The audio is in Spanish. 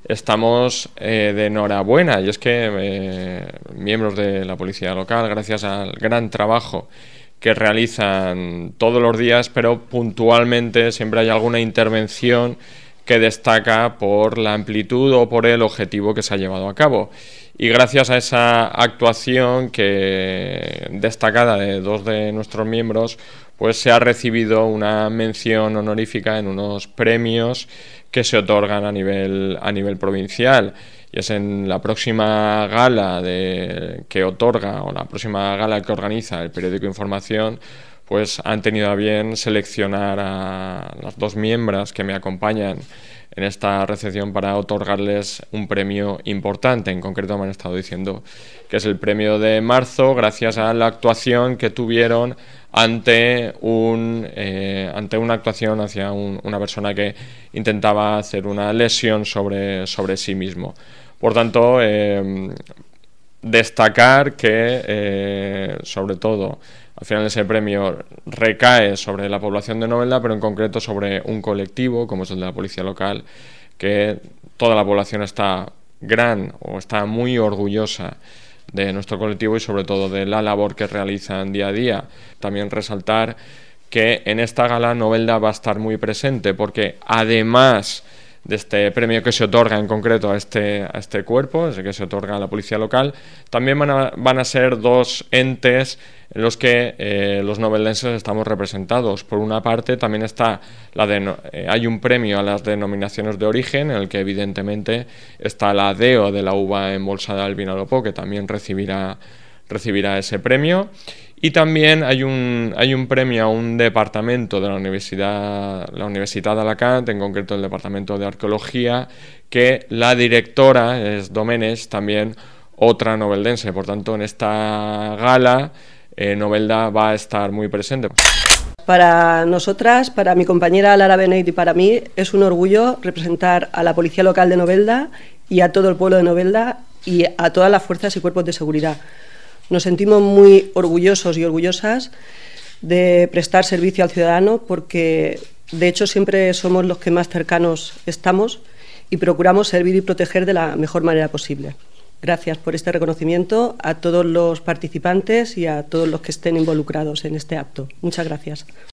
estamos de enhorabuena, y es que miembros de la policía local, gracias al gran trabajo que realizan todos los días, pero puntualmente siempre hay alguna intervención que destaca por la amplitud o por el objetivo que se ha llevado a cabo. Y gracias a esa actuación destacada de dos de nuestros miembros, pues se ha recibido una mención honorífica en unos premios que se otorgan a nivel provincial. Y es en la próxima gala que organiza el periódico Información, pues han tenido a bien seleccionar a las dos miembros que me acompañan en esta recepción para otorgarles un premio importante. En concreto me han estado diciendo que es el premio de marzo, gracias a la actuación que tuvieron ante una actuación hacia una persona que intentaba hacer una lesión sobre sí mismo. Por tanto, destacar que, sobre todo, al final ese premio recae sobre la población de Novelda, pero en concreto sobre un colectivo, como es el de la policía local, que toda la población está muy orgullosa de nuestro colectivo y sobre todo de la labor que realizan día a día. También resaltar que en esta gala Novelda va a estar muy presente, porque además de este premio que se otorga en concreto a este cuerpo, ese que se otorga a la policía local, también van a ser dos entes en los que los noveldenses estamos representados. Por una parte también está hay un premio a las denominaciones de origen, en el que evidentemente está la DEO de la uva embolsada al Vinalopó, que también recibirá ese premio. Y también hay un premio a un departamento de la Universidad de Alacant, en concreto el Departamento de Arqueología, que la directora es Domenech, también otra noveldense. Por tanto, en esta gala Novelda va a estar muy presente. Para nosotras, para mi compañera Lara Beneit y para mí, es un orgullo representar a la Policía Local de Novelda y a todo el pueblo de Novelda y a todas las fuerzas y cuerpos de seguridad. Nos sentimos muy orgullosos y orgullosas de prestar servicio al ciudadano, porque de hecho siempre somos los que más cercanos estamos y procuramos servir y proteger de la mejor manera posible. Gracias por este reconocimiento a todos los participantes y a todos los que estén involucrados en este acto. Muchas gracias.